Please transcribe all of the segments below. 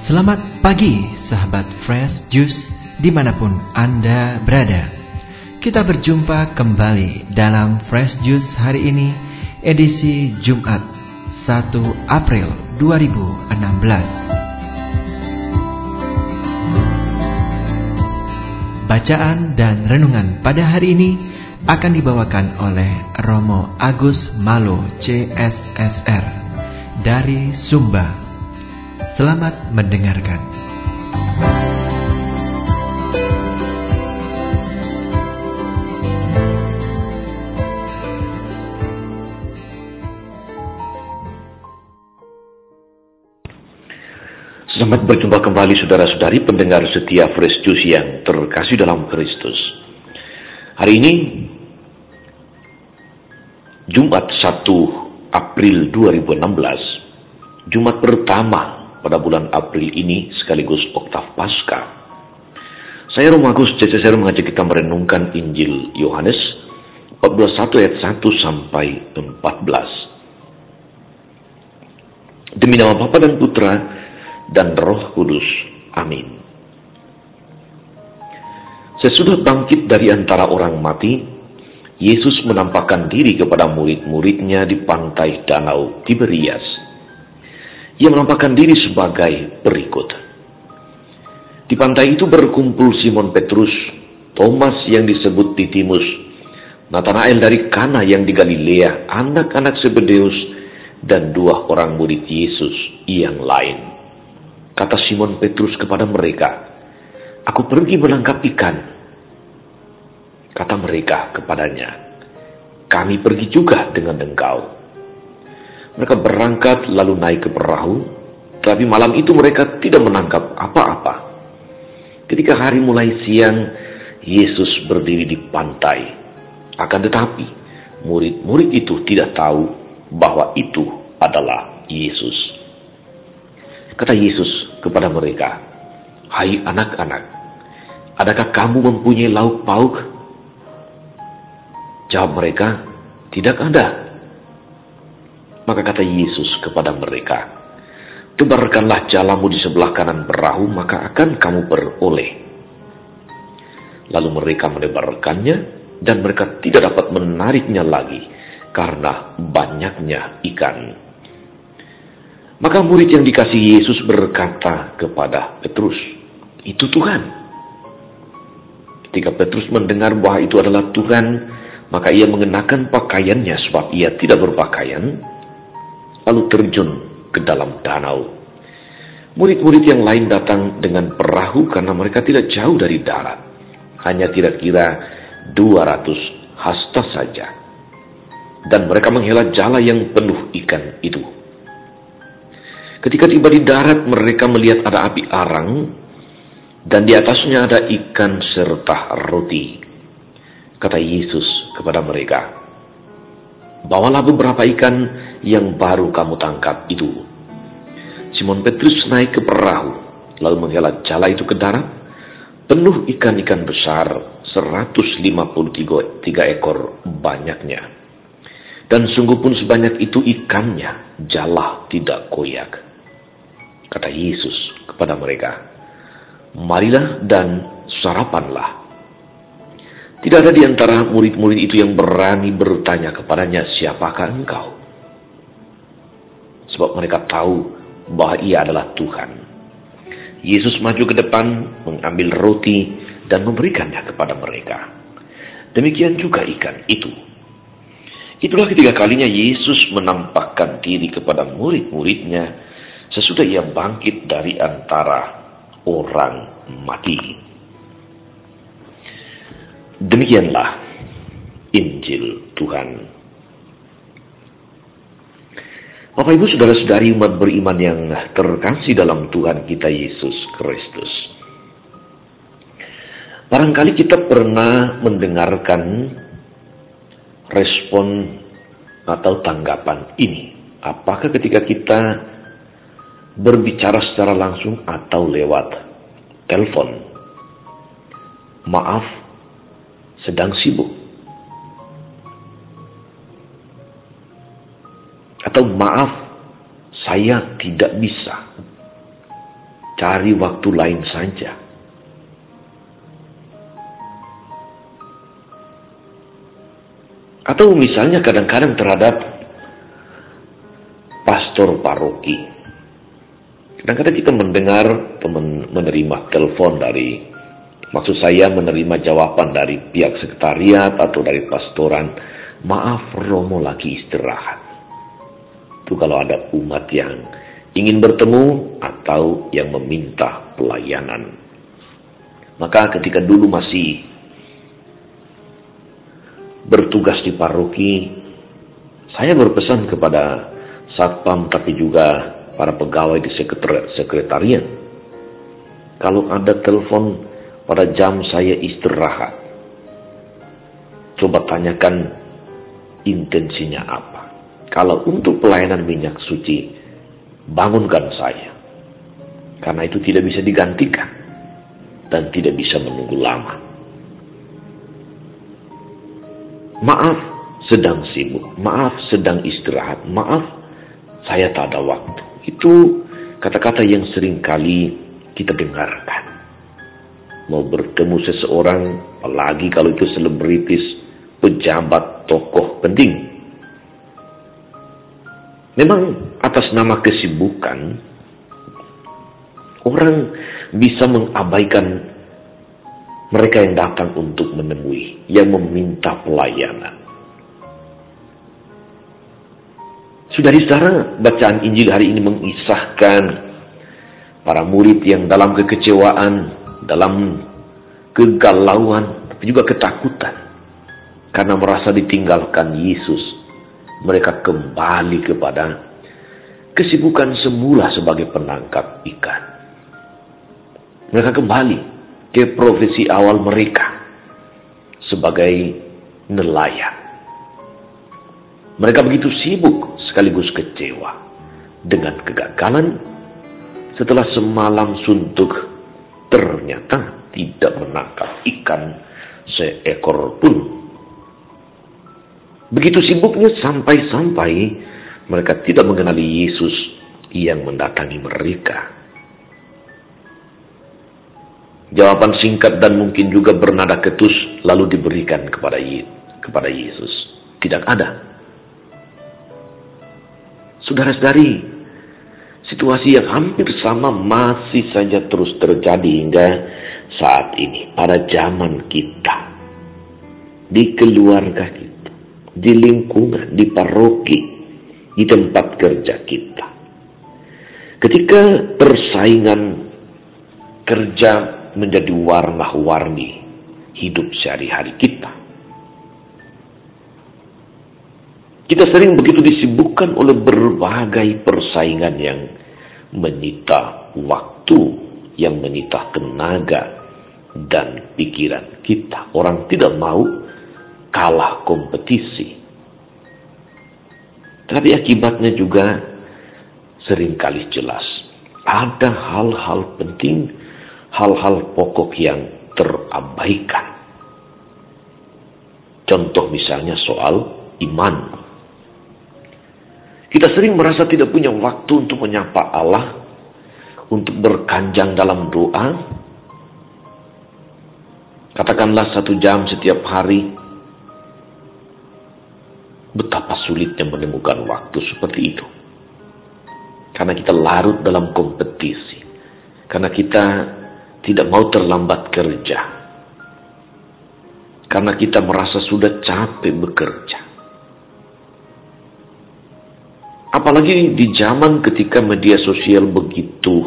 Selamat pagi sahabat Fresh Juice dimanapun Anda berada. Kita berjumpa kembali dalam Fresh Juice hari ini, edisi Jumat 1 April 2016. Bacaan dan renungan pada hari ini akan dibawakan oleh Romo Agus Malo CSSR dari Sumba. Selamat mendengarkan. Selamat berjumpa kembali saudara-saudari pendengar setia Fresh Juice yang terkasih dalam Kristus. Hari ini Jumat 1 April 2016, Jumat pertama pada bulan April ini sekaligus Oktav Paskah. Saya Romo Agus CSSR mengajak kita merenungkan Injil Yohanes 14:1 ayat 1 sampai 14. Demi nama Bapa dan Putra dan Roh Kudus. Amin. Sesudah bangkit dari antara orang mati, Yesus menampakkan diri kepada murid-muridnya di pantai Danau Tiberias. Ia menampakkan diri sebagai berikut. Di pantai itu berkumpul Simon Petrus, Thomas yang disebut Didimus, Natanael dari Kana yang di Galilea, anak-anak Zebedeus, dan 2 orang murid Yesus yang lain. Kata Simon Petrus kepada mereka, "Aku pergi menangkap ikan." Kata mereka kepadanya, "Kami pergi juga dengan engkau." Mereka berangkat lalu naik ke perahu, tapi malam itu mereka tidak menangkap apa-apa. Ketika hari mulai siang, Yesus berdiri di pantai. Akan tetapi, murid-murid itu tidak tahu bahwa itu adalah Yesus. Kata Yesus kepada mereka, "Hai anak-anak, adakah kamu mempunyai lauk pauk?" Jawab mereka, "Tidak ada." Maka kata Yesus kepada mereka, "Tebarkanlah jalamu di sebelah kanan perahu, maka akan kamu beroleh." Lalu mereka menebarkannya, dan mereka tidak dapat menariknya lagi, karena banyaknya ikan. Maka murid yang dikasihi Yesus berkata kepada Petrus, "Itu Tuhan." Ketika Petrus mendengar bahwa itu adalah Tuhan, maka ia mengenakan pakaiannya sebab ia tidak berpakaian, lalu terjun ke dalam danau. Murid-murid yang lain datang dengan perahu karena mereka tidak jauh dari darat, hanya kira-kira 200 hasta saja. Dan mereka menghela jala yang penuh ikan itu. Ketika tiba di darat, mereka melihat ada api arang, dan di atasnya ada ikan serta roti. Kata Yesus kepada mereka, "Bawalah beberapa ikan yang baru kamu tangkap itu." Simon Petrus naik ke perahu, lalu menghela jala itu ke darat, penuh ikan-ikan besar, 153 ekor banyaknya. Dan sungguh pun sebanyak itu ikannya, jala tidak koyak. Kata Yesus kepada mereka, "Marilah dan sarapanlah." Tidak ada di antara murid-murid itu yang berani bertanya kepadanya, "Siapakah engkau?" Sebab mereka tahu bahwa ia adalah Tuhan. Yesus maju ke depan, mengambil roti, dan memberikannya kepada mereka. Demikian juga ikan itu. Itulah ketiga kalinya Yesus menampakkan diri kepada murid-muridnya sesudah ia bangkit dari antara orang mati. Demikianlah Injil Tuhan. Bapak Ibu saudara-saudari umat beriman yang terkasih dalam Tuhan kita Yesus Kristus. Barangkali kita pernah mendengarkan respon atau tanggapan ini. Apakah ketika kita berbicara secara langsung atau lewat telepon, "Maaf, sedang sibuk." Atau "Maaf, saya tidak bisa." cari waktu lain saja. Atau misalnya kadang-kadang terhadap pastor paroki. Kadang-kadang kita mendengar menerima telepon maksud saya menerima jawaban dari pihak sekretariat atau dari pastoran, maaf Romo lagi istirahat. Itu kalau ada umat yang ingin bertemu atau yang meminta pelayanan. Maka ketika dulu masih bertugas di paroki, saya berpesan kepada satpam tapi juga para pegawai di sekretariat, kalau ada telepon pada jam saya istirahat, coba tanyakan intensinya apa. Kalau untuk pelayanan minyak suci, bangunkan saya, karena itu tidak bisa digantikan dan tidak bisa menunggu lama. Maaf sedang sibuk, maaf sedang istirahat, maaf saya tak ada waktu. Itu kata-kata yang sering kali kita dengarkan. Mau bertemu seseorang, apalagi kalau itu selebritis, pejabat, tokoh penting. Memang atas nama kesibukan, orang bisa mengabaikan mereka yang datang untuk menemui, yang meminta pelayanan. Saudara-saudara, bacaan Injil hari ini mengisahkan para murid yang dalam kekecewaan, dalam kegalauan, tapi juga ketakutan karena merasa ditinggalkan Yesus. Mereka kembali kepada kesibukan semula sebagai penangkap ikan. Mereka kembali ke profesi awal mereka sebagai nelayan. Mereka begitu sibuk sekaligus kecewa dengan kegagalan setelah semalam suntuk ternyata tidak menangkap ikan seekor pun. Begitu sibuknya sampai-sampai mereka tidak mengenali Yesus yang mendatangi mereka. Jawaban singkat dan mungkin juga bernada ketus lalu diberikan kepada Yesus. Tidak ada. Saudara-saudari, situasi yang hampir sama masih saja terus terjadi hingga saat ini, pada zaman kita, di keluarga kita, di lingkungan, di paroki, di tempat kerja kita. Ketika persaingan kerja menjadi warna-warni hidup sehari-hari kita, kita sering begitu disibukkan oleh berbagai persaingan yang menyita waktu, yang menyita tenaga dan pikiran kita. Orang tidak mau kalah kompetisi. Tapi akibatnya juga seringkali jelas. Ada hal-hal penting, hal-hal pokok yang terabaikan. Contoh misalnya soal iman. Kita sering merasa tidak punya waktu untuk menyapa Allah, untuk berkanjang dalam doa. Katakanlah 1 jam setiap hari. Betapa sulitnya menemukan waktu seperti itu. Karena kita larut dalam kompetisi. Karena kita tidak mau terlambat kerja. Karena kita merasa sudah capek bekerja. Apalagi di zaman ketika media sosial begitu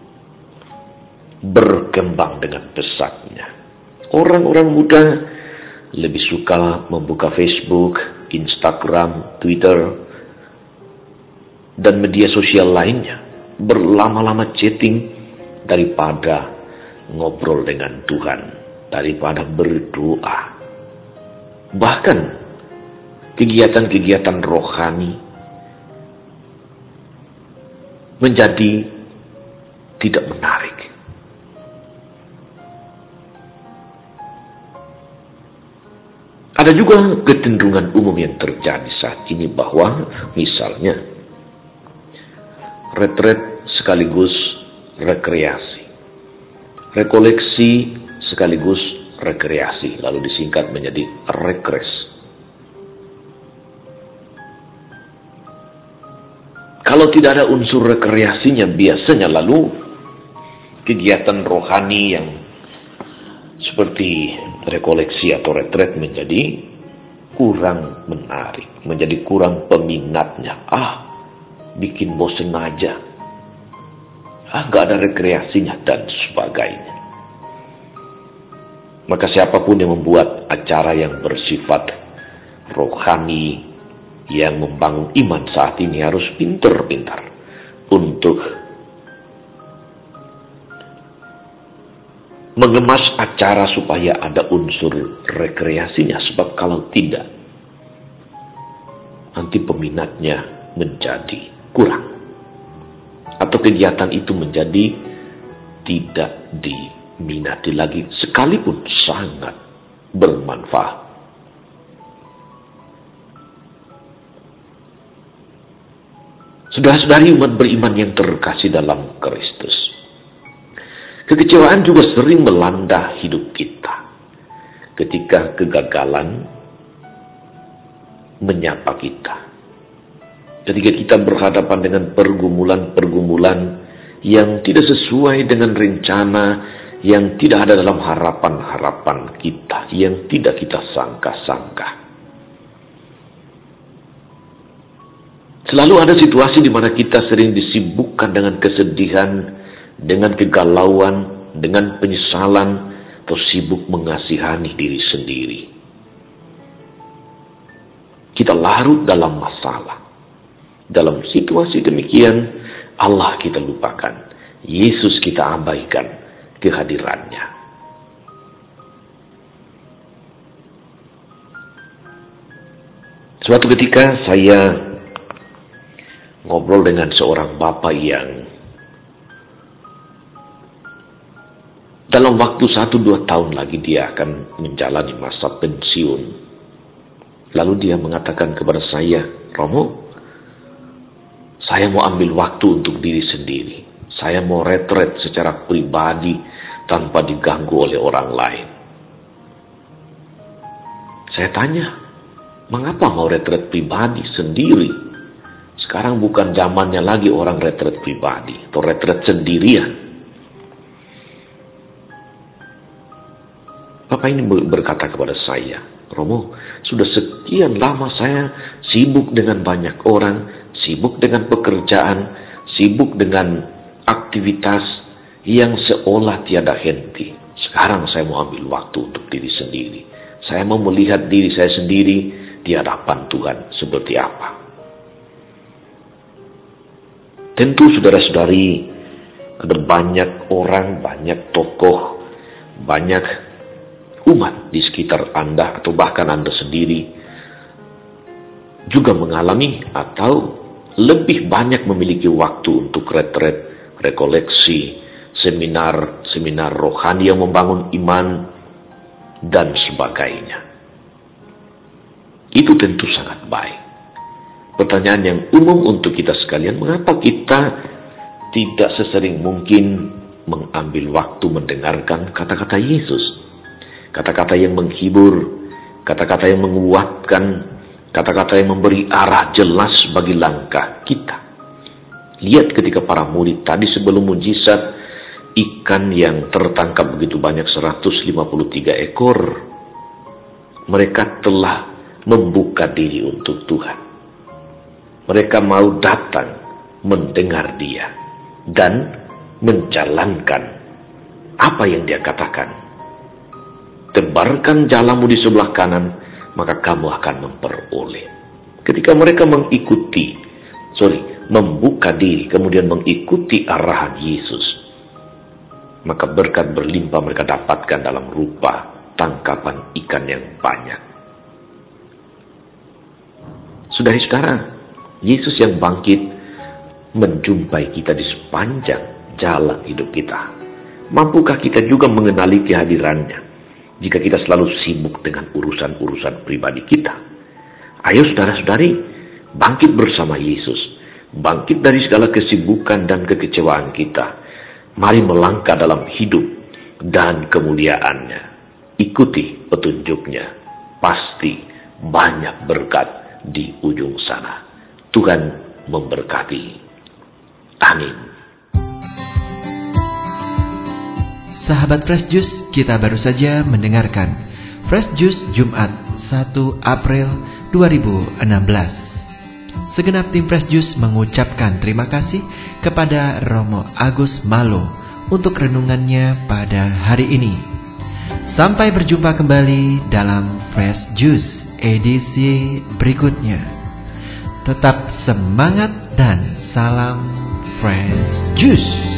berkembang dengan pesatnya. Orang-orang muda lebih suka membuka Facebook, Instagram, Twitter, dan media sosial lainnya. Berlama-lama chatting daripada ngobrol dengan Tuhan, daripada berdoa. Bahkan kegiatan-kegiatan rohani menjadi tidak menarik. Ada juga kecenderungan umum yang terjadi saat ini bahwa misalnya retret sekaligus rekreasi. Rekoleksi sekaligus rekreasi, lalu disingkat menjadi rekres. Kalau tidak ada unsur rekreasinya, biasanya lalu kegiatan rohani yang seperti rekoleksi atau retret menjadi kurang menarik, menjadi kurang peminatnya. Bikin bosen aja. Gak ada rekreasinya dan sebagainya. Maka siapapun yang membuat acara yang bersifat rohani, yang membangun iman saat ini harus pintar-pintar untuk mengemas acara supaya ada unsur rekreasinya. Sebab kalau tidak, nanti peminatnya menjadi kurang. Atau kegiatan itu menjadi tidak diminati lagi, sekalipun sangat bermanfaat. Saudara-saudari umat beriman yang terkasih dalam Kristus, kekecewaan juga sering melanda hidup kita ketika kegagalan menyapa kita. Ketika kita berhadapan dengan pergumulan-pergumulan yang tidak sesuai dengan rencana, yang tidak ada dalam harapan-harapan kita, yang tidak kita sangka-sangka. Selalu ada situasi di mana kita sering disibukkan dengan kesedihan, dengan kegalauan, dengan penyesalan, atau sibuk mengasihani diri sendiri. Kita larut dalam masalah. Dalam situasi demikian, Allah kita lupakan, Yesus kita abaikan kehadirannya. Suatu ketika saya ngobrol dengan seorang bapak yang dalam waktu 1-2 tahun lagi dia akan menjalani masa pensiun. Lalu dia mengatakan kepada saya, "Romo, saya mau ambil waktu untuk diri sendiri. Saya mau retret secara pribadi tanpa diganggu oleh orang lain." Saya tanya, "Mengapa mau retret pribadi sendiri? Sekarang bukan zamannya lagi orang retret pribadi atau retret sendirian." Bapak ini berkata kepada saya, "Romo, sudah sekian lama saya sibuk dengan banyak orang, sibuk dengan pekerjaan, sibuk dengan aktivitas yang seolah tiada henti. Sekarang saya mau ambil waktu untuk diri sendiri. Saya mau melihat diri saya sendiri di hadapan Tuhan seperti apa." Tentu saudara-saudari, ada banyak orang, banyak tokoh, banyak umat di sekitar Anda atau bahkan Anda sendiri juga mengalami atau lebih banyak memiliki waktu untuk retret, rekoleksi, seminar rohani yang membangun iman, dan sebagainya. Itu tentu sangat baik. Pertanyaan yang umum untuk kita sekalian, mengapa kita tidak sesering mungkin mengambil waktu mendengarkan kata-kata Yesus? Kata-kata yang menghibur, kata-kata yang menguatkan, kata-kata yang memberi arah jelas bagi langkah kita. Lihat ketika para murid tadi sebelum mujizat, ikan yang tertangkap begitu banyak 153 ekor. Mereka telah membuka diri untuk Tuhan. Mereka mau datang mendengar Dia dan menjalankan apa yang Dia katakan. Tebarkan jalamu di sebelah kanan, maka kamu akan memperoleh. Ketika mereka membuka diri, kemudian mengikuti arahan Yesus, maka berkat berlimpah mereka dapatkan dalam rupa tangkapan ikan yang banyak. Saudara-saudara, Yesus yang bangkit menjumpai kita di sepanjang jalan hidup kita. Mampukah kita juga mengenali kehadirannya jika kita selalu sibuk dengan urusan-urusan pribadi kita? Ayo saudara-saudari, bangkit bersama Yesus. Bangkit dari segala kesibukan dan kekecewaan kita. Mari melangkah dalam hidup dan kemuliaannya. Ikuti petunjuknya. Pasti banyak berkat di ujung sana. Tuhan memberkati. Amin. Sahabat Fresh Juice, kita baru saja mendengarkan Fresh Juice Jumat 1 April 2016. Segenap tim Fresh Juice mengucapkan terima kasih kepada Romo Agus Malo untuk renungannya pada hari ini. Sampai berjumpa kembali dalam Fresh Juice edisi berikutnya. Tetap semangat dan salam Fresh Juice.